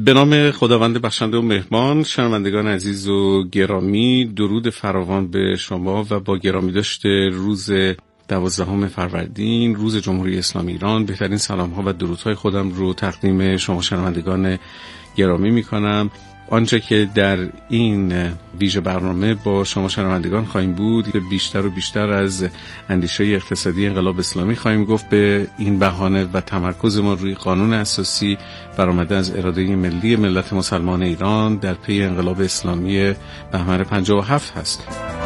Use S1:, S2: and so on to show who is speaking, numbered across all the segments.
S1: به نام خداوند بخشنده و مهربان. شنوندگان عزیز و گرامی، درود فراوان به شما و با گرامی داشته روز 12 فروردین، روز جمهوری اسلامی ایران، بهترین سلام ها و درودهای خودم رو تقدیم شما شنوندگان گرامی می کنم. آنچه که در این ویژه برنامه با شما شنوندگان خواهیم بود، بیشتر و بیشتر از اندیشه اقتصادی انقلاب اسلامی خواهیم گفت، به این بهانه و تمرکز ما روی قانون اساسی برآمده از اراده ملی ملت مسلمان ایران در پی انقلاب اسلامی بهمن 57 هست.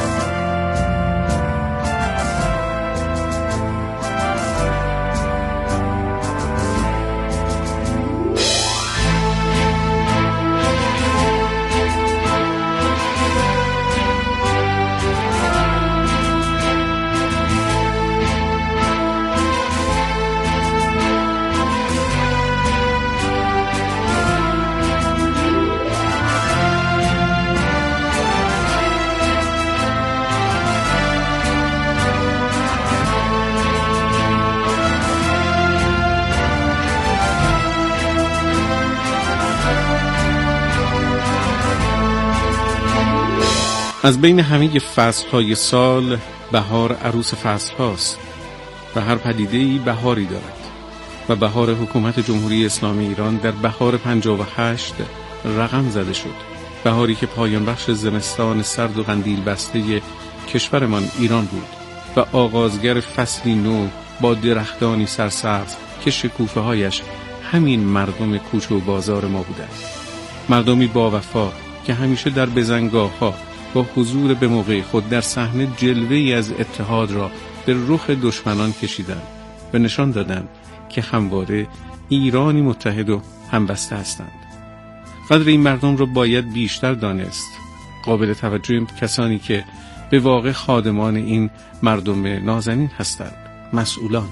S1: از بین همه فصل‌های سال بهار عروس فصل هاست و هر پدیده‌ای بهاری دارد و بهار حکومت جمهوری اسلامی ایران در بهار 58 رقم زده شد. بهاری که پایان بخش زمستان سرد و قندیل بسته کشورمان ایران بود و آغازگر فصلی نو با درختانی سرسبز که شکوفه هایش همین مردم کوچه و بازار ما بودند. مردمی با وفا که همیشه در بزنگاه ها با حضور به موقع خود در صحنه جلوه‌ای از اتحاد را به رخ دشمنان کشیدند و نشان دادند که همواره ایرانی متحد و همبسته هستند. قدر این مردم را باید بیشتر دانست. قابل توجه کسانی که به واقع خادمان این مردم نازنین هستند، مسئولان.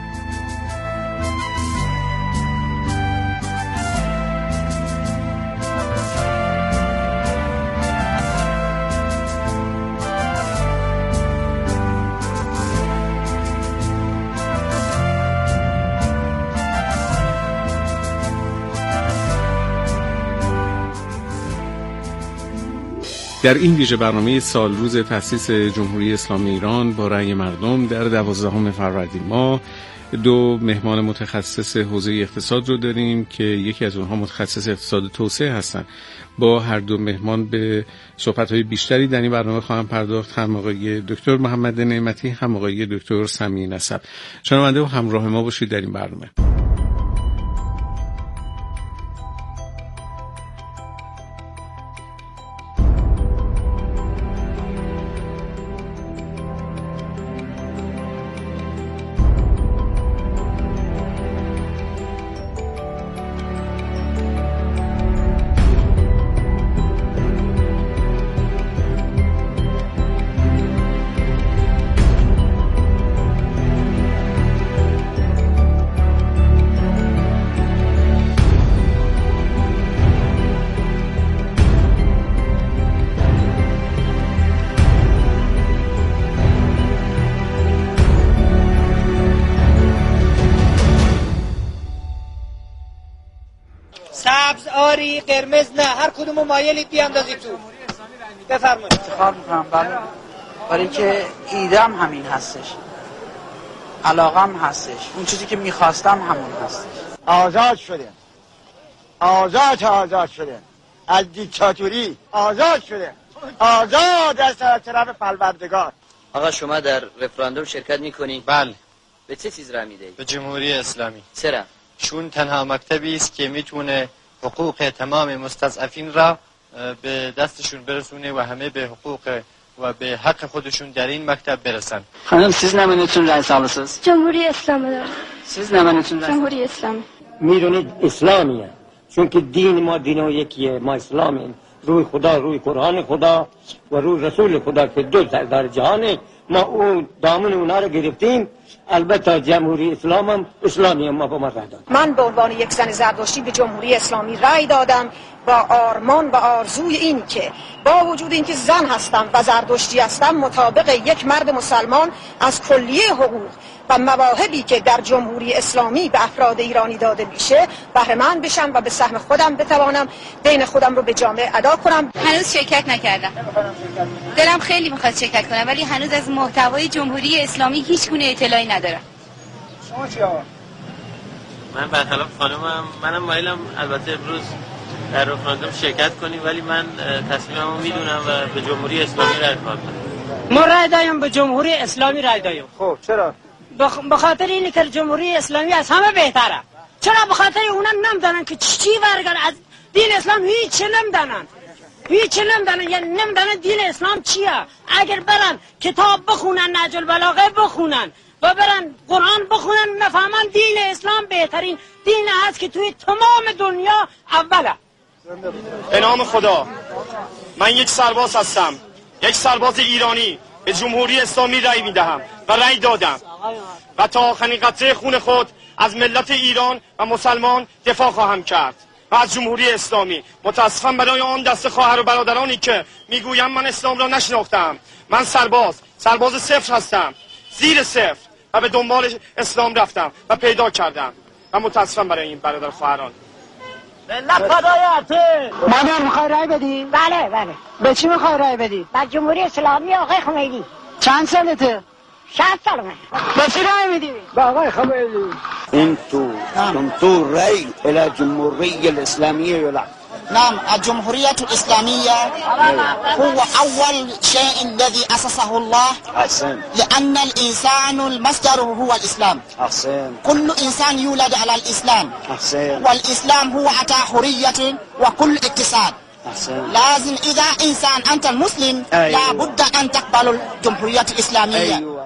S1: در این ویژه برنامه سال روز تأسیس جمهوری اسلامی ایران با رأی مردم در 12 فروردین ما دو مهمان متخصص حوزه اقتصاد رو داریم که یکی از اونها متخصص اقتصاد توسعه هستند. با هر دو مهمان به صحبت‌های بیشتری در این برنامه خواهم پرداخت، هم آقای دکتر محمد نعمتی، هم آقای دکتر سمیع نسب. شنونده و همراه ما باشید در این برنامه.
S2: سبز، آری، قرمز نه، هر کدومو مایلید بیاندازید تو. بفرمایید.
S3: انتخاب میکنم برای که ایدم همین هستش، علاقم هستش، اون چیزی که میخواستم همون هستش.
S4: آزاد شده، آزاد شده، از دیکتاتوری آزاد شده، آزاد از طرف پروردگار.
S5: آقا شما در رفراندوم شرکت میکنی؟
S6: بله.
S5: به چه چیز رای میدهی؟
S6: به جمهوری اسلامی.
S5: چرا؟
S6: چون تنها مکتبی است که میتونه حقوق تمام مستضعفین را به دستشون برسونه و همه به حقوق و به حق خودشون در این مکتب برسن.
S3: خانم siz ne menütün reis alırsınız?
S7: جمهوری اسلامی دارم.
S3: Siz ne menütün reis?
S7: جمهوری اسلامی.
S8: میدونید اسلامیه، چون که دین ما دین یکیه، ما اسلامیم، روی خدا، روی قرآن خدا و رو رسول خدا که دو سردار جهانه، ما اون دامن اونا رو گرفتیم. البته جمهوری اسلام هم اسلامی ما با ما رای داد.
S7: من به عنوان یک زن زردشتی به جمهوری اسلامی رای دادم با آرمان و آرزوی این که با وجود اینکه زن هستم و زردشتی هستم، مطابق یک مرد مسلمان از کلیه حقوق و مواهبی که در جمهوری اسلامی به افراد ایرانی داده میشه بهره مند بشم و به سهم خودم بتوانم دین خودم رو به جامعه ادا کنم.
S9: هنوز شرکت نکردم. دلم خیلی میخواد شرکت کنم ولی هنوز از محتوای جمهوری اسلامی هیچ گونه اطلاعی ندارم.
S2: شما چی آقا؟
S10: من برخلاف خانمم، منم مایلم البته امروز در رفراندوم شرکت کنیم، ولی من تصمیممو میدونم و به جمهوری اسلامی رای خواهم داد.
S11: ما رای دایم به جمهوری اسلامی رای دایم.
S2: خب چرا؟
S11: به خاطر اینه که جمهوری اسلامی از همه بهتره. چرا؟ به خاطر اونم نمیدونن که چی ورگر از دین اسلام هیچ نمیدونن، یعنی نمیدونن دین اسلام چیه. اگر برن کتاب بخونن، نهج البلاغه بخونن و برن قرآن بخونن، نفهمن دین اسلام بهترین دین هست که توی تمام دنیا اوله.
S12: به نام خدا، من یک سرباز هستم، یک سرباز ایرانی. به جمهوری اسلامی رأی میدهم و رأی دادم و تا آخرین قطره خون خود از ملت ایران و مسلمان دفاع خواهم کرد و از جمهوری اسلامی. متاسفم برای آن دست خواهر و برادرانی که میگویم من اسلام را نشناختم. من سرباز صفر هستم، زیر صفر، و به دنبال اسلام رفتم و پیدا کردم و متاسفم برای این برادر خواهران.
S11: ملت فدایت.
S7: مادر میخوای رای بدی؟
S11: بله.
S7: به چی میخوای رای بدی؟
S11: به جمهوری اسلامی آقای خمینی.
S7: چند سالته؟
S11: 60 سالمه.
S7: به چی رای میدی؟
S11: به آقای خمینی.
S4: انتو رأي إلى الجمهورية الإسلامية ولا؟
S13: نعم، الجمهورية الإسلامية هو أول شيء الذي أسسه الله.
S4: أحسن.
S13: لأن الإنسان المصدر هو الإسلام.
S4: أحسن.
S13: كل إنسان يولد على الإسلام.
S4: أحسن.
S13: والإسلام هو أتى حرية وكل اقتصاد.
S4: أحسن.
S13: لازم إذا إنسان أنت المسلم لابد أن تقبل الجمهورية الإسلامية.
S4: أيوة.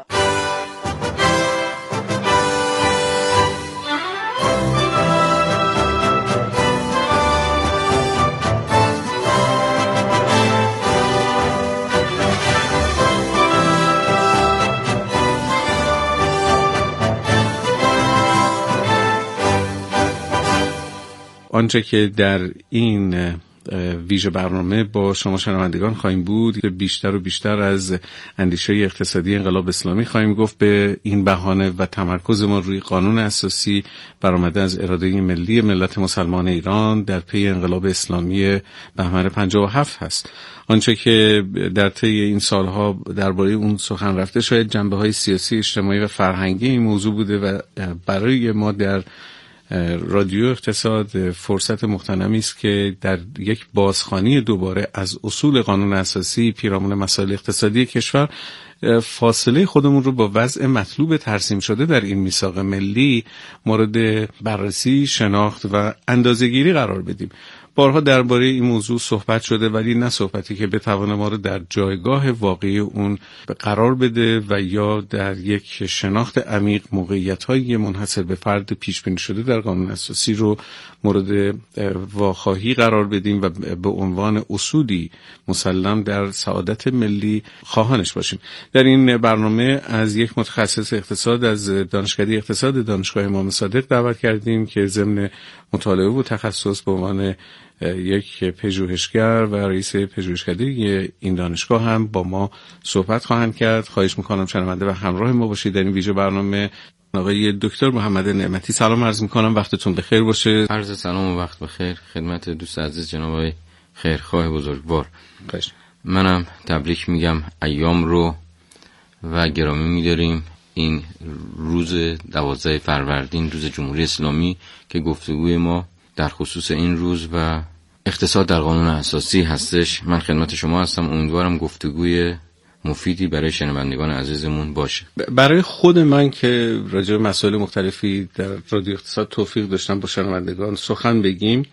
S1: آنچه که در این ویژه برنامه با شما شنوندگان خواهیم بود، بیشتر و بیشتر از اندیشه اقتصادی انقلاب اسلامی خواهیم گفت. به این بهانه و تمرکز ما روی قانون اساسی برآمده از اراده ملی ملت مسلمان ایران در پی انقلاب اسلامی بهمن 57 هست. آنچه که در طی این سالها درباره اون سخن رفته شاید جنبه‌های سیاسی، اجتماعی و فرهنگی این موضوع بوده و برای ما در رادیو اقتصاد فرصت مغتنمی است که در یک بازخوانی دوباره از اصول قانون اساسی پیرامون مسائل اقتصادی کشور فاصله خودمون رو با وضع مطلوب ترسیم شده در این میثاق ملی مورد بررسی، شناخت و اندازه‌گیری قرار بدیم. بارها درباره این موضوع صحبت شده، ولی نه صحبتی که بتوانه ما رو در جایگاه واقعی اون قرار بده و یا در یک شناخت عمیق موقعیت‌های منحصر به فرد پیش بینی شده در قانون اساسی رو مورد واخواهی قرار بدیم و به عنوان اصولی مسلم در سعادت ملی خواهانش باشیم. در این برنامه از یک متخصص اقتصاد از دانشکده اقتصاد دانشگاه امام صادق دعوت کردیم که ضمن مطالعه و تخصص به عنوان یک پژوهشگر و رئیس پژوهشکده این دانشگاه هم با ما صحبت خواهند کرد. خواهش میکنم شنونده و همراه ما باشید در این ویژه برنامه. آقای دکتر محمد نعمتی سلام عرض میکنم، وقتتون بخیر باشه.
S14: عرض سلام و وقت بخیر خدمت دوست عزیز جناب آقای خیرخواه بزرگوار. منم تبریک میگم ایام رو و گرامی میداریم این روز 12 فروردین، روز جمهوری اسلامی که گفتگوی ما در خصوص این روز و اقتصاد در قانون اساسی هستش. من خدمت شما هستم، امیدوارم گفتگوی مفیدی برای شنوندگان عزیزمون باشه.
S1: برای خود من که راجع به مسائل مختلفی در رادیو اقتصاد توفیق داشتم با شنوندگان سخن بگیم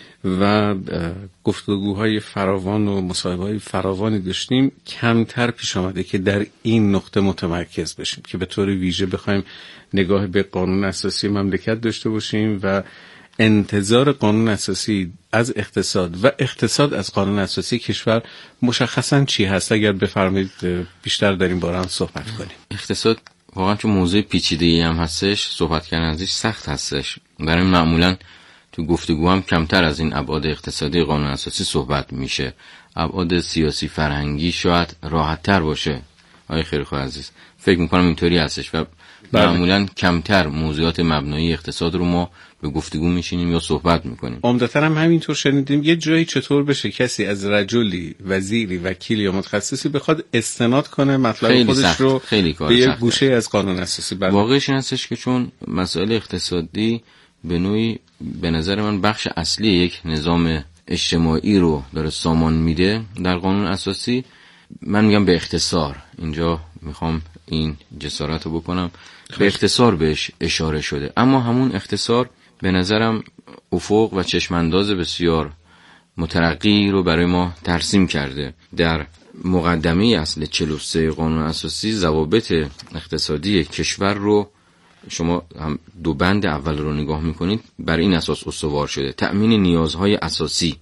S1: و گفتگوهای فراوان و مصاحبه‌های فراوانی داشتیم، کمتر پیش آمده که در این نقطه متمرکز بشیم که به طور ویژه بخوایم نگاه به قانون اساسی مملکت داشته باشیم و انتظار قانون اساسی از اقتصاد و اقتصاد از قانون اساسی کشور مشخصاً چی هست؟ اگر بفرمایید بیشتر در این باره هم صحبت کنیم.
S14: اقتصاد واقعا چون موضوع پیچیده‌ای هم هستش، صحبت کردن ازش سخت هستش. برای معمولاً تو گفتگو هم کمتر از این ابعاد اقتصادی قانون اساسی صحبت میشه. ابعاد سیاسی فرهنگی شاید راحت‌تر باشه. آقای خیرخواه عزیز، فکر می‌کنم اینطوری هستش و معمولاً کمتر موضوعات مبنایی اقتصاد رو ما به گفتگو میشینیم یا صحبت میکنیم.
S1: عمدتاً هم همینطور شنیدیم یه جایی چطور بشه کسی از رجلی، وزیری، وکیلی یا متخصصی بخواد استناد کنه مطلب خودش رو به یه گوشه از قانون اساسی.
S14: واقعش این هستش که چون مسائل اقتصادی به نوعی به نظر من بخش اصلی یک نظام اجتماعی رو داره سامان میده در قانون اساسی، من میگم به اختصار، اینجا میخوام این جسارت رو بکنم، به اختصار بهش اشاره شده، اما همون اختصار به نظرم افق و چشمانداز بسیار مترقی رو برای ما ترسیم کرده. در مقدمه اصل 43 قانون اساسی ضوابط اقتصادی کشور رو شما هم دو بند اول رو نگاه میکنید، بر این اساس استوار شده: تأمین نیازهای اساسی،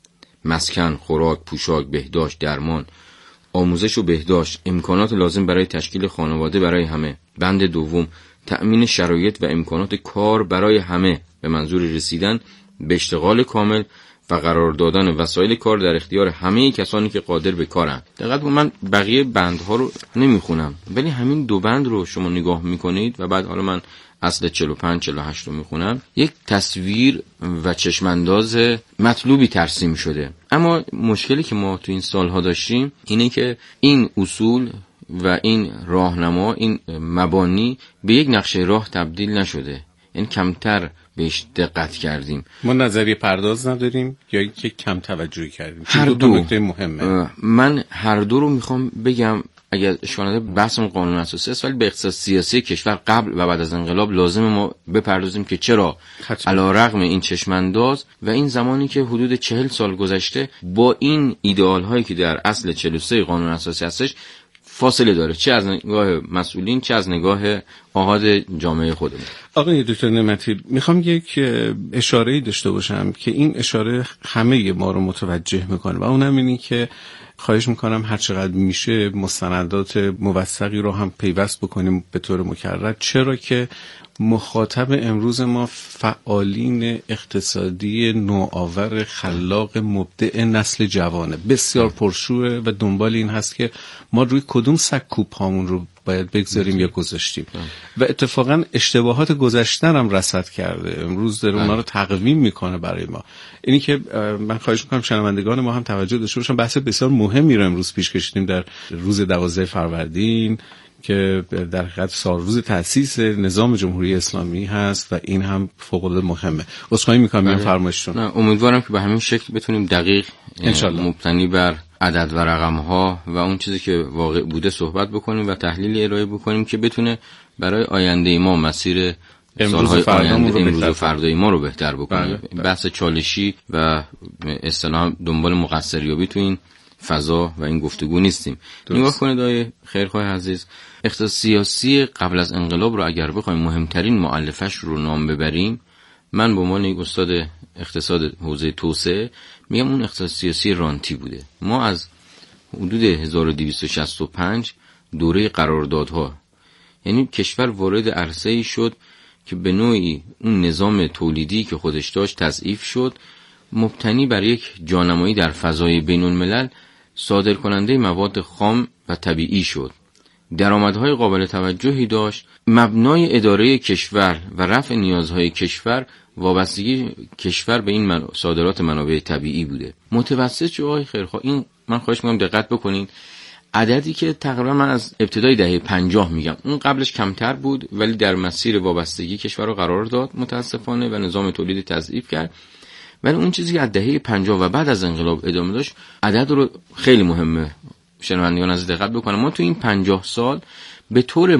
S14: مسکن، خوراک، پوشاک، بهداشت، درمان، آموزش و بهداشت، امکانات لازم برای تشکیل خانواده برای همه. بند دوم: تأمین شرایط و امکانات کار برای همه به منظور رسیدن به اشتغال کامل و قرار دادن وسایل کار در اختیار همه کسانی که قادر به کارند. دقیقاً من بقیه بندها رو نمیخونم، ولی همین دو بند رو شما نگاه میکنید و بعد حالا من اصل 45 48 رو میخونم، یک تصویر و چشمانداز مطلوبی ترسیم شده. اما مشکلی که ما تو این سالها داشتیم اینه که این اصول و این راهنما، این مبانی به یک نقشه راه تبدیل نشده، یعنی کمتر بهش دقت کردیم.
S1: ما نظریه پرداز نداریم یا اینکه کم توجهی کردیم؟
S14: هر دو
S1: نکته مهمه.
S14: من هر دو رو میخوام بگم. اگر اشکال نداره بحثم قانون اساسی است، ولی به اقتصاد سیاسی کشور قبل و بعد از انقلاب لازم ما بپردازیم که چرا علیرغم این چشمانداز و این زمانی که حدود 40 سال گذشته با این ایدئال هایی که در اصل 43 قانون اساسی هستش فاصله داره، چه از نگاه مسئولین چه از نگاه آحاد جامعه خودمون.
S1: آقای دکتر نعمتی، میخوام یک اشاره‌ای داشته باشم که این اشاره همه ما رو متوجه میکنه و اونم اینی که خواهش میکنم هر چقدر میشه مستندات موثقی رو هم پیوست بکنیم به طور مکرر، چرا که مخاطب امروز ما فعالین اقتصادی نوآور خلاق مبدع نسل جوانه، بسیار پرشوره و دنبال این هست که ما روی کدوم سکو پامون رو باید بگذاریم یا گذاشتیم و اتفاقا اشتباهات گذشتن هم رصد کرده، امروز داره اونا رو تقویم میکنه برای ما. اینی که من خواهش میکنم شنوندگان ما هم توجه داشته باشن، بحث بسیار مهمی رو امروز پیش کشیدیم در روز 12 فروردین که در حقیقت روز تأسیس نظام جمهوری اسلامی هست و این هم فوق‌العاده مهمه. عذرخواهی میکنم این فرمایشتون.
S14: امیدوارم که به همین شکل بتونیم دقیق مبتنی بر عدد و رقم‌ها و اون چیزی که واقع بوده صحبت بکنیم و تحلیلی ارائه بکنیم که بتونه برای آینده ما مسیر سالهای آینده امروز و فردای ما رو بهتر بکنیم. بحث چالشی و اصطلاحاً دنبال مقصریابی تو این فضا و این گفتگو نیستیم. نگاه کنید آقای خیرخواه عزیز، اقتصاد سیاسی قبل از انقلاب رو اگر بخوایم مهمترین مؤلفش رو نام ببریم، من به عنوان یک استاد اقتصاد حوزه توسعه میگم اون اقتصاد سیاسی رانتی بوده. ما از حدود 1265 دوره قراردادها، یعنی کشور وارد عرصه‌ای شد که به نوعی اون نظام تولیدی که خودش داشت تضعیف شد، مبتنی بر یک جانمایی در فضای بین الملل صادر کننده مواد خام و طبیعی شد. درآمدهای قابل توجهی داشت. مبنای اداره کشور و رفع نیازهای کشور وابستگی کشور به این صادرات منابع طبیعی بوده. متوسط چه آقای خیرخواه، این من خواهش می‌کنم دقت بکنین، عددی که تقریبا من از ابتدای دهه 50 میگم، اون قبلش کمتر بود ولی در مسیر وابستگی کشور رو قرار داد متاسفانه و نظام تولید تضعیف کرد. ولی اون چیزی که از دهه 50 و بعد از انقلاب ادامه داشت، عدد رو خیلی مهمه شنوندگان از دقت بکنم. ما تو این 50 سال به طور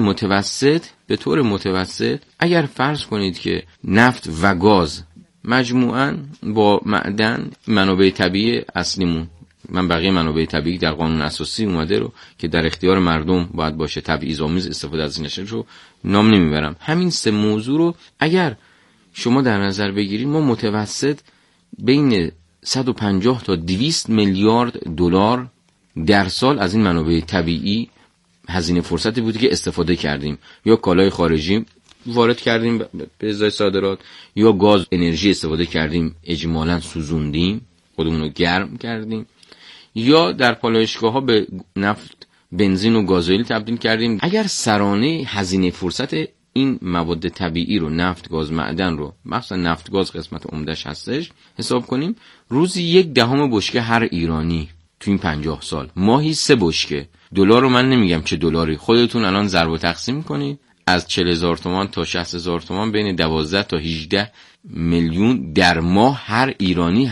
S14: متوسط اگر فرض کنید که نفت و گاز مجموعاً با معدن منابع طبیعی اصلیمون، من بقیه منابع طبیعی در قانون اساسی اومده رو که در اختیار مردم باید باشه، تبعیض‌آمیز استفاده از اینش رو نام نمیبرم. همین سه موضوع رو اگر شما در نظر بگیرید ما متوسط بین 150 تا 200 میلیارد دلار در سال از این منابع طبیعی هزینه فرصتی بود که استفاده کردیم، یا کالای خارجی وارد کردیم به ازای صادرات، یا گاز انرژی استفاده کردیم اجمالاً سوزوندیم، خودمون رو گرم کردیم، یا در پالایشگاه‌ها به نفت، بنزین و گازوئیل تبدیل کردیم. اگر سرانه هزینه فرصت این مواد طبیعی رو، نفت، گاز، معدن رو، مخصوصا نفت گاز قسمت عمده‌اش هستش، حساب کنیم، روزی 1/10 بشکه هر ایرانی تو این 50 سال، ماهی 3 بشکه. دلار رو من نمیگم چه دلاری، خودتون الان ضرب و تقسیم کنید، از 40,000 تومان تا 60,000 تومان، بین 12 تا 18 میلیون در ماه هر ایرانی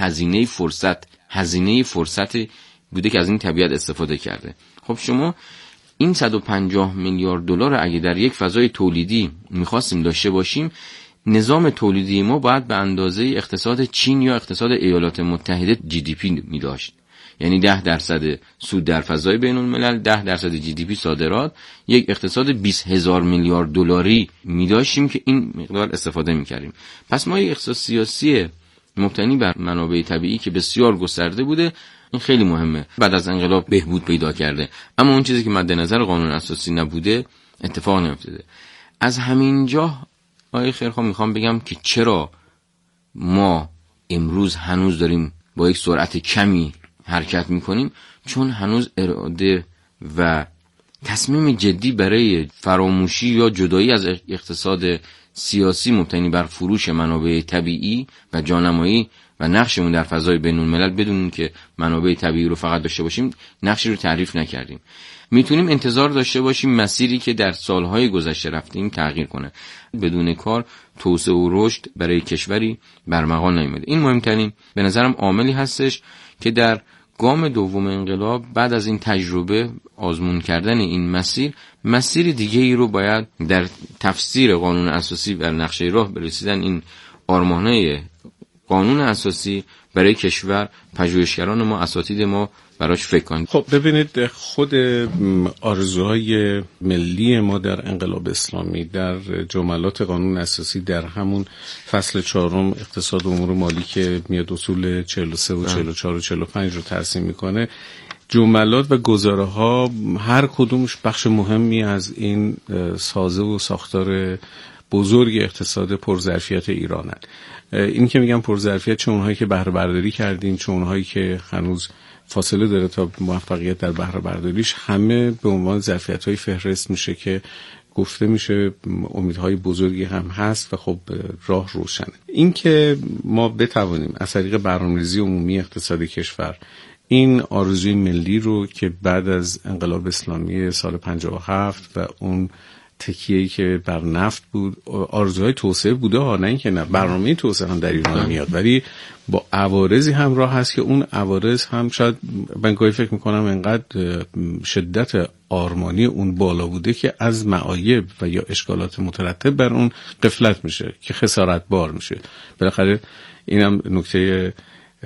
S14: هزینه فرصت بوده که از این طبیعت استفاده کرده. خب شما این 150 میلیارد دلار اگه در یک فضای تولیدی می‌خواستیم داشته باشیم، نظام تولیدی ما باید به اندازه اقتصاد چین یا اقتصاد ایالات متحده GDP می‌داشت. یعنی 10% سود در فضای بین الملل، 10% GDP صادرات، یک اقتصاد 20,000 میلیارد دلاری می‌داشتیم که این مقدار استفاده می‌کردیم. پس ما یک اقتصاد سیاسی مبتنی بر منابع طبیعی که بسیار گسترده بوده، این خیلی مهمه، بعد از انقلاب بهبود پیدا کرده. اما اون چیزی که مد نظر قانون اساسی نبوده اتفاق نیفتاده. از همین جا آقای خیرخواه میخوام بگم که چرا ما امروز هنوز داریم با یک سرعت کمی حرکت میکنیم، چون هنوز اراده و تصمیم جدی برای فراموشی یا جدایی از اقتصاد سیاسی مبتنی بر فروش منابع طبیعی و جانمایی و نقشمون در فضای بین الملل بدون که منابع طبیعی رو فقط داشته باشیم نقشی رو تعریف نکردیم. میتونیم انتظار داشته باشیم مسیری که در سالهای گذشته رفتیم تغییر کنه. بدون کار توسعه و رشد برای کشوری برمغان نمیاد. این مهمترین به نظرم عاملی هستش که در گام دوم انقلاب بعد از این تجربه آزمون کردن این مسیر دیگه ای رو باید در تفسیر قانون اساسی و نقشه راه برسیدن این آرمانه قانون اساسی برای کشور، پژوهشگران ما، اساتید ما براش فکر کنید.
S1: خب ببینید، خود آرزوهای ملی ما در انقلاب اسلامی در جملات قانون اساسی در همون فصل 4 اقتصاد و امور مالی که میاد اصول 43 و 44 و 45 رو ترسیم میکنه، جملات و گزاره ها هر کدومش بخش مهمی از این سازه و ساختار بزرگ اقتصاد پرظرفیت ایرانند. این که میگم پرظرفیت، چه اونهایی که بهره برداری کردیم، چه اونهایی که هنوز فاصله داره تا موفقیت در بهره برداریش، همه به عنوان ظرفیت‌های فهرست میشه که گفته میشه امیدهای بزرگی هم هست و خب راه روشنه. این که ما بتوانیم از طریق برنامه‌ریزی عمومی اقتصاد کشور این آرزوی ملی رو که بعد از انقلاب اسلامی سال 57 و اون تکیه‌ای که بر نفت بود، آرزوهای توسعه بوده ها، نه اینکه نه، برنامه توسعه هم در ایران میاد، ولی با عوارضی همراه هست که اون عوارض هم شاید من گاهی فکر میکنم انقدر شدت آرمانی اون بالا بوده که از معایب و یا اشکالات مترتب بر اون غفلت میشه که خسارت بار میشه. بالاخره اینم نکته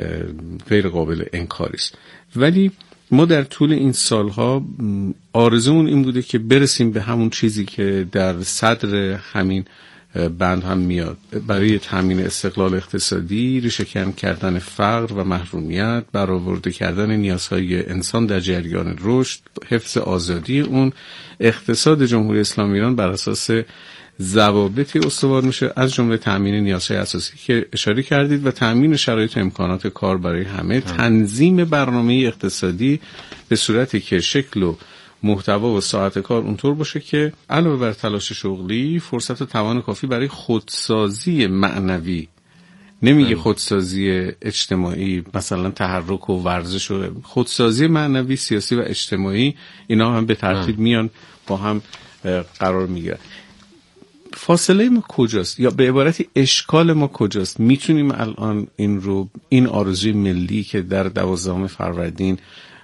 S1: غیر قابل انکاری است. ولی ما در طول این سالها آرزومون این بوده که برسیم به همون چیزی که در صدر همین بند هم میاد، برای تامین استقلال اقتصادی، ریشه‌کن کردن فقر و محرومیت، برآورده کردن نیازهای انسان در جریان رشد، حفظ آزادی اون. اقتصاد جمهوری اسلامی ایران بر اساس ضوابطی استوار میشه، از جمله تامین نیازهای اساسی که اشاره کردید و تامین شرایط و امکانات کار برای همه، تنظیم برنامه اقتصادی به صورتی که شکل و محتوا و ساعت کار اونطور باشه که علاوه بر تلاش شغلی فرصت و توان کافی برای خودسازی معنوی، نمیگه خودسازی اجتماعی مثلا تحرک و ورزش، و خودسازی معنوی، سیاسی و اجتماعی، اینا هم به ترتیب میان با هم قرار میگیرن. فاصله ما کجاست، یا به عبارتی اشکال ما کجاست؟ میتونیم الان این آرزوی ملی که در 12 فروردین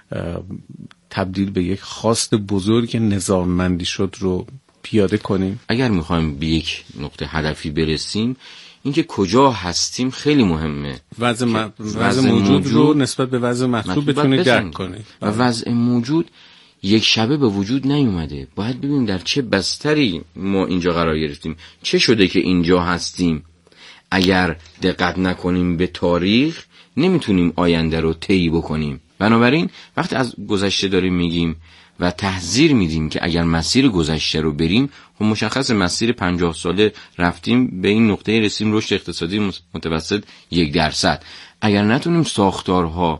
S1: تبدیل به یک خواست بزرگ نظاممندی شد رو پیاده کنیم؟
S14: اگر میخوایم به یک نقطه هدفی برسیم، اینکه کجا هستیم خیلی مهمه.
S1: وضع موجود رو نسبت به وضع مطلوب بتونه درک کنه.
S14: و وضع موجود یک شبه به وجود نیومده. باید ببینیم در چه بستری ما اینجا قرار گرفتیم، چه شده که اینجا هستیم. اگر دقت نکنیم به تاریخ نمیتونیم آینده رو طی بکنیم. بنابراین وقتی از گذشته داریم میگیم و تحذیر میدیم که اگر مسیر گذشته رو بریم، خب مشخص مسیر 50 ساله رفتیم به این نقطه رسیم رشد اقتصادی متوسط 1%. اگر نتونیم ساختارها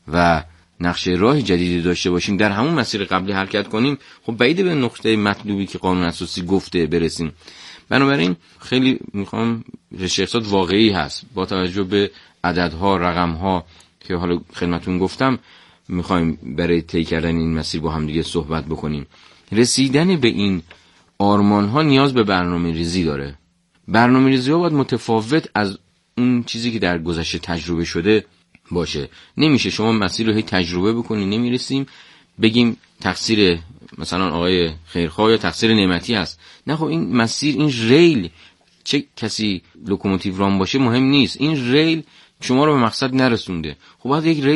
S14: و نقشه راه جدیدی داشته باشیم در همون مسیر قبلی حرکت کنیم، خب بعید به نقطه مطلوبی که قانون اساسی گفته برسیم. بنابراین خیلی میخوام رشته اقتصاد واقعی هست با توجه به عددها، رقمها که حالا خدمتون گفتم. میخوایم برای طی کردن این مسیر با هم دیگه صحبت بکنیم. رسیدن به این آرمان ها نیاز به برنامه ریزی داره. برنامه ریزی ها باید متفاوت از اون چیزی که در گذشته تجربه شده باشه. نمیشه شما مسیر رو هی تجربه بکنی نمیرسیم بگیم تقصیر مثلا آقای خیرخواه یا تقصیر نعمتی هست. نه، خب این مسیر، این ریل، چه کسی لوکوموتیو ران باشه مهم نیست، این ریل شما رو به مقصد نرسونده. خب باید یک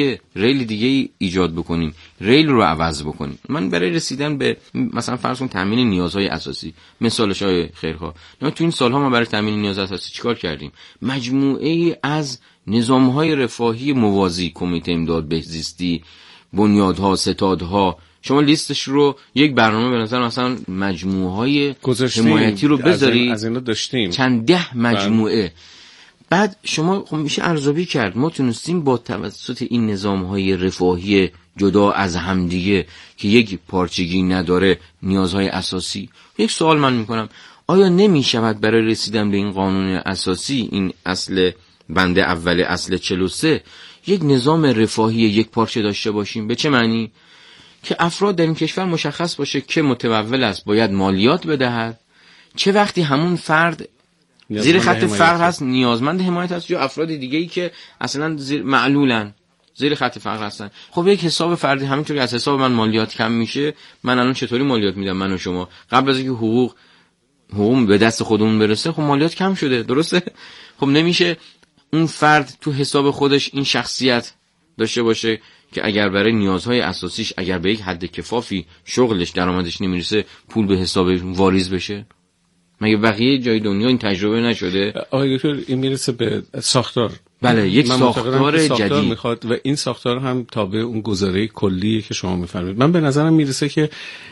S14: ریل دیگه ایجاد بکنیم، ریل رو عوض بکنیم. من برای رسیدن به مثلا فرض کن تامین نیازهای اساسی، مثالش های خیرخواه، تو این سالها ما برای تامین نیاز اساسی چیکار کردیم؟ مجموعه از نظامهای رفاهی موازی، کمیته امداد بهزیستی، بنیادها، ستادها، شما لیستش رو یک برنامه به نظر مثلا مجموعه های حمایتی رو بذاری،
S1: از اینا داشتیم
S14: چند ده مجموعه. بعد شما خب میشه ارزیابی کرد ما تونستیم با توسط این نظام‌های رفاهی جدا از همدیگه که یک پارچگی نداره نیازهای اساسی. یک سوال من میکنم، آیا نمیشود برای رسیدن به این قانون اساسی، این اصل بند اول اصل 43، یک نظام رفاهی یک پارچه داشته باشیم؟ به چه معنی؟ که افراد در این کشور مشخص باشه که متمول است باید مالیات بدهد، چه وقتی همون فرد زیر خط فقر هست نیازمند حمایت هست، یا افراد دیگه‌ای که اصلا معلولن زیر خط فقر هستن. خب یک حساب فردی، همینطور که از حساب من مالیات کم میشه، من الان چطوری مالیات میدم من و شما قبل از اینکه حقوق به دست خودمون برسه؟ خب مالیات کم شده، درسته؟ خب نمیشه اون فرد تو حساب خودش این شخصیت داشته باشه که اگر برای نیازهای اساسیش اگر به یک حد کفافی شغلش درآمدش نمیرسه پول به حساب واریز بشه؟ مگه بقیه جای دنیا این تجربه نشده؟
S1: آقای دکتر این میرسه به ساختار.
S14: بله، یک ساختار جدید
S1: میخواد و این ساختار هم تابع اون گزاره کلیه که شما میفرمایید. من به نظرم میرسه که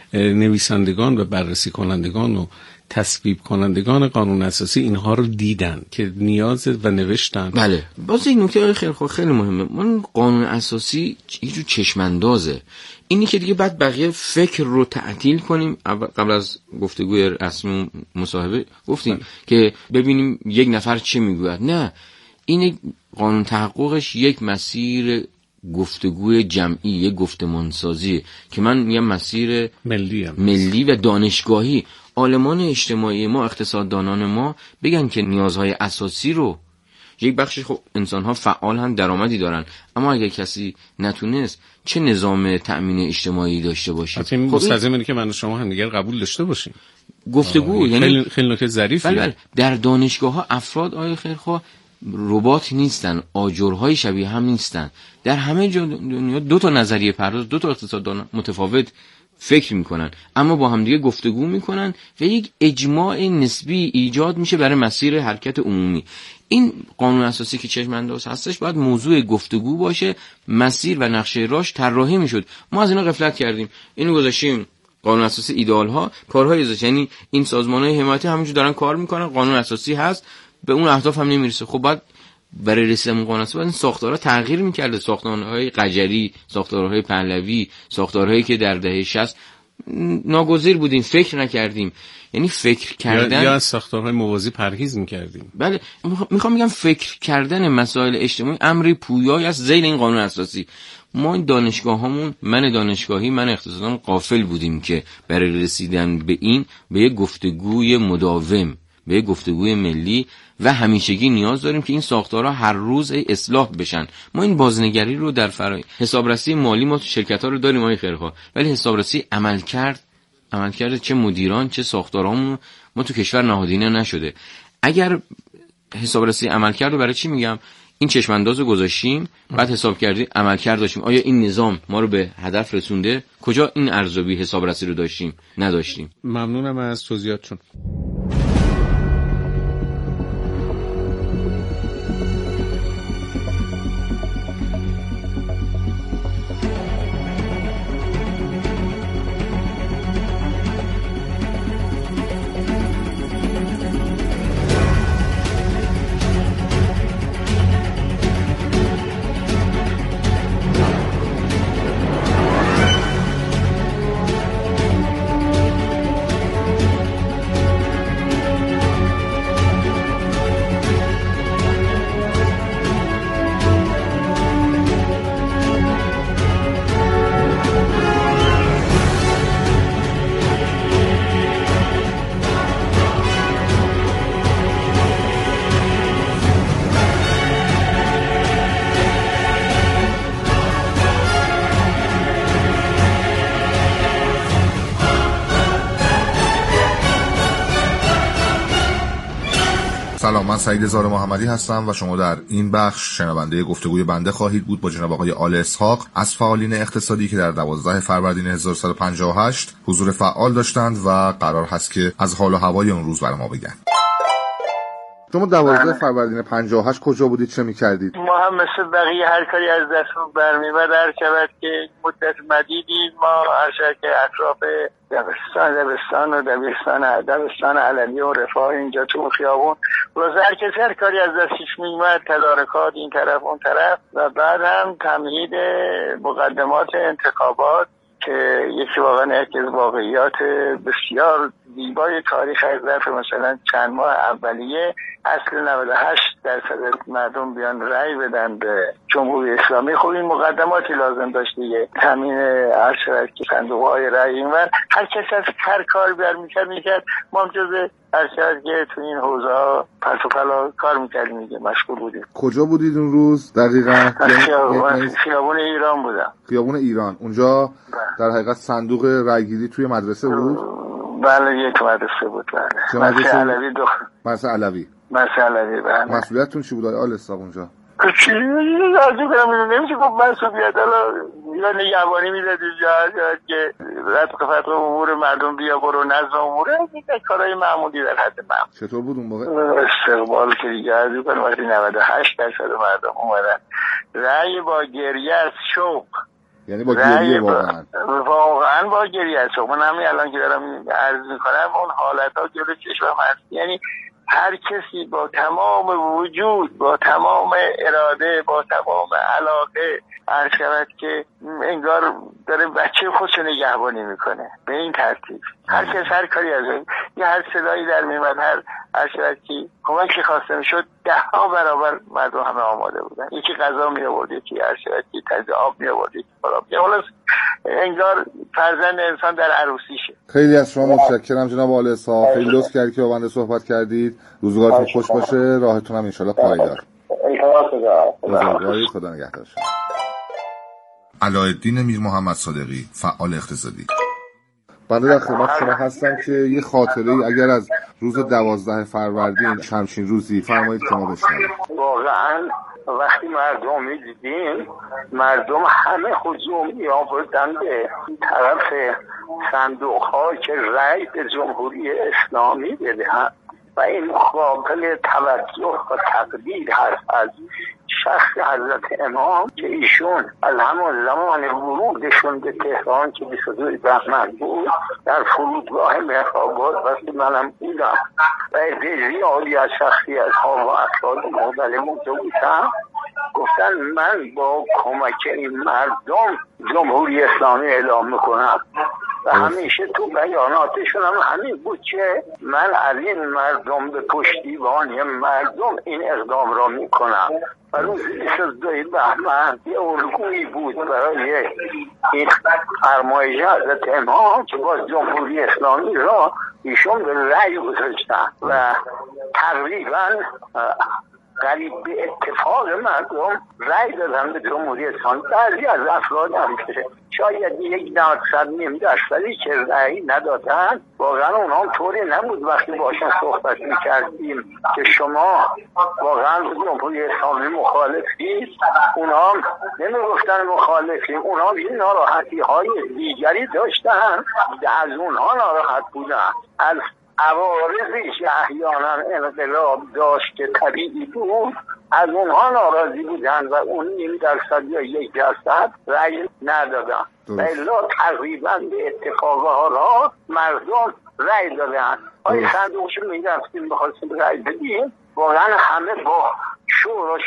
S1: نویسندگان و بررسی کنندگان و تصویب کنندگان قانون اساسی اینها رو دیدن که نیاز و نوشتن.
S14: بله، باز این نکته خیلی مهمه. من قانون اساسی یه جور چشماندازه، اینی که دیگه بعد بقیه فکر رو تعطیل کنیم. قبل از گفتگوی رسمی مصاحبه گفتیم که ببینیم یک نفر چه میگوید. نه، این قانون تحققش یک مسیر گفتگوی جمعی، یک گفتمانسازی که من میگم مسیر ملی و دانشگاهی. عالمان اجتماعی ما، اقتصاددانان ما بگن که نیازهای اساسی رو یک بخشی خب انسان‌ها فعال هم درآمدی دارن، اما اگر کسی نتونست چه نظام تأمین اجتماعی داشته باشه؟
S1: خب مستلزم اینه که من و شما هم دیگر قبول داشته باشیم.
S14: گفتگو یعنی
S1: خیلی نکته ظریفیه.
S14: بله، در دانشگاه‌ها افراد خیرخواه ربات نیستن، آجرهای شبیه هم نیستن. در همه جا دنیا دو تا نظریه پرداز، دو تا اقتصاددان متفاوت فکر میکنن اما با هم دیگه گفتگو میکنن و یک اجماع نسبی ایجاد میشه برای مسیر حرکت عمومی. این قانون اساسی که چشم انداز هستش باید موضوع گفتگو باشه، مسیر و نقشه راهش طراحی میشد. ما از اینا غفلت کردیم، اینو گذاشتیم قانون اساسی ایدئال ها، کارهای ازش، یعنی این سازمان‌های حمایتی همینجور دارن کار میکنن، قانون اساسی هست به اون اهداف هم نمیرسه. خب بعد برای رسیدن به قانون اساسی باید این ساختارها تغییر میکرده، ساختارهای قجری، ساختارهای پهلوی، ساختارهایی که در دهه 60 ناگزیر بودیم، فکر نکردیم. یعنی فکر کردن
S1: یا از ساختارهای موازی پرهیز میکردیم.
S14: بله، میخوام بگم فکر کردن مسائل اجتماعی امری پویایی است ذیل این قانون اساسی. ما این دانشگاهامون، من دانشگاهی، من اقتصاددان غافل بودیم که برای رسیدن به این به یک گفتگوی مداوم، به یک گفتگوی ملی و همیشگی نیاز داریم که این ساختارها هر روز اصلاح بشن. ما این بازنگری رو در حسابرسی مالی ما تو شرکت‌ها رو داریم آقای خیرخواه، ولی حسابرسی عملکرد چه مدیران چه ساختارامون ما تو کشور نهادینه نشده. اگر حسابرسی عملکرد رو برای چی میگم؟ این چشماندازو گذاشتیم، بعد حساب کردیم عملکرد داشتیم، آیا این نظام ما رو به هدف رسونده؟ کجا این ارزیابی حسابرسی رو داشتیم؟ نداشتیم.
S1: ممنونم از توضیحاتتون.
S15: سعید زار محمدی هستم و شما در این بخش شنونده گفتگوی بنده خواهید بود با جناب آقای آل اسحاق از فعالین اقتصادی که در 12 فروردین 1358 حضور فعال داشتند و قرار هست که از حال و هوای اون روز برای ما بگن. شما 12 فروردین 58 کجا بودید، چه می‌کردید؟
S16: ما هم مثل بقیه هر کاری از دستمون برمی‌آمد هر شود که مدت مدیدی ما هر شود که اطراف دبستان و دبستان علوی و رفاه اینجا تو خیابون روز هر کسی هر کاری از دستش می‌آمد، تدارکات این طرف اون طرف و بعد هم تمهید مقدمات انتخابات که یکی واقعا یکی از واقعیات بسیار زیبای تاریخ از ظرف مثلا چند ماه اولیه اصل 98% مردم بیان رأی بدن به جمهوری اسلامی. خب این مقدماتی لازم داشت دیگه، تامین هر شرط که صندوق‌های رأی اینور هر کسی از هر کار بیار میکرد. ما هم جز هر شرط که تو این حوزه‌ها پس و پلا کار میکردیم دیگه، مشغول بودیم.
S15: کجا بودید اون روز دقیقاً؟
S16: خیابون ایران بودم.
S15: خیابون ایران. اونجا در حقیقت صندوق رأیگیری توی مدرسه بود؟
S16: بله یک مدرسه بود. بله مدرسه علوی مدرسه علوی. بله.
S15: مسئولیتتون چی بود آل اسحاق اونجا؟
S16: چی نمیشه گفت مسئولیت، حالا یا نگهبانی میدادید یا که رفت امور مردم بیا برو نظم امور کارهای معمولی در حد معمول.
S15: چطور بود اون موقع؟
S16: استقبال که دیگه از اون وقتی 98% مردم اومدن رأی با گریه از شوق،
S15: یعنی با گریه
S16: واقعا با گریه از شوق. من همین الان که دارم عرض میکنم اون حالت ها جلو چشمم هست، یعنی هر کسی با تمام وجود، با تمام اراده، با تمام علاقه هر شود که انگار داره بچه خودشو نگهبانی میکنه به این ترتیب. هر کس هر کاری از این یه هر صدایی در میمد، هر شود که کمکی خواسته میشد 10 برابر مردم همه آماده بودن. یکی غذا می آورد، یکی هر شود که تازه آب می آورد، یکی فراب. حالا انگار فرزند انسان در عروسیشه.
S15: خیلی از شما متشکرم جناب آل اسحاق، خیلی لطف کردید که با بنده صحبت کردید. روزگارتون خوش باشه، راهتون هم انشالله پایدار. خدا نگهدار. علاءالدین میر محمد صادقی، فعال اقتصادی. بنده در خدمت شما هستم که یه خاطره اگر از روز 12 فروردین همچین روزی فرمایید که ما بشنویم.
S17: واقعا وقتی مردم می‌دیدیم، مردم همه هجوم می‌آوردن به طرف صندوق‌ها که رأی به جمهوری اسلامی بدهند و این قابل توجه و تقدیر هست از شخص حضرت امام که ایشون از همون زمان ورودشون به تهران که 22 بهمن بود در فرودگاه مهرآباد وقتی منم بودم و عده زیادی از شخصیت‌ها و افراد مختلف اونجا بودم، گفتن من با کمک این مردم جمهوری اسلامی اعلام میکنم و همیشه تو بیاناتشون هم همین بود که من از این مردم به پشتیبانی مردم این اقدام را میکنم. و روز 22 بهمن یه الگویی بود برای این فرمایش حضرت امام که با جمهوری اسلامی را ایشون به رأی گذاشتن و تقریبا قریب به اتفاق مردم رأی دادن به جمهوری اسلامی. بعضی از افراد هم که شاید 1% که رأی ندادن، واقعا اونها طوری نبود. وقتی باشون صحبت میکردیم که شما واقعا جمهوری اسلامی مخالفید، اونها نمیگفتن مخالفیم، اونها این ناراحتی های دیگری داشتن، از اونها ناراحت بودن. از عوارضی که احیانا انقلاب داشت که طبیعی بود، از اونها ناراضی بودن و اون 0.5% یا 1% رأی ندادن و الا تقریبا به اتفاقها را مردم رأی دادن. آیا صندوقشو میرفتیم بخواستیم رأی بدیم، واقعا همه با شور و